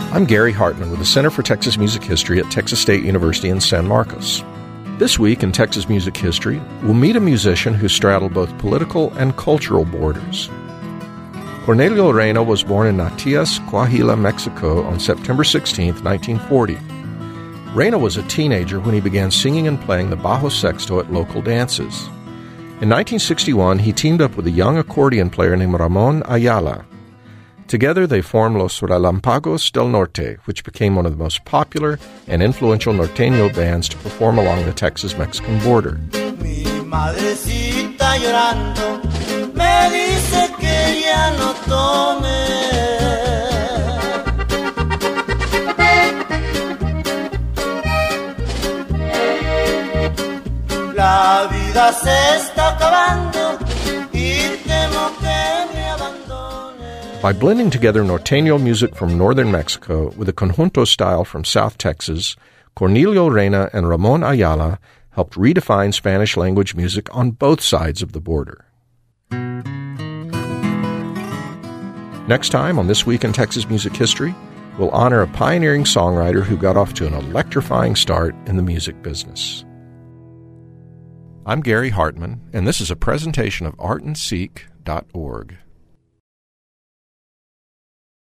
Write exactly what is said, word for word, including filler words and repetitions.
I'm Gary Hartman with the Center for Texas Music History at Texas State University in San Marcos. This week in Texas Music History, we'll meet a musician who straddled both political and cultural borders. Cornelio Reyna was born in Natias, Coahuila, Mexico on September sixteenth, nineteen forty. Reyna was a teenager when he began singing and playing the bajo sexto at local dances. In nineteen sixty-one, he teamed up with a young accordion player named Ramon Ayala. Together, they formed Los Relampagos del Norte, which became one of the most popular and influential norteño bands to perform along the Texas-Mexican border. Mi madrecita llorando me dice que ya no tome. La vida se está acabando y temo que me abandone. By blending together norteño music from northern Mexico with a conjunto style from South Texas, Cornelio Reyna and Ramon Ayala helped redefine Spanish-language music on both sides of the border. Next time on This Week in Texas Music History, we'll honor a pioneering songwriter who got off to an electrifying start in the music business. I'm Gary Hartman, and this is a presentation of art and seek dot org.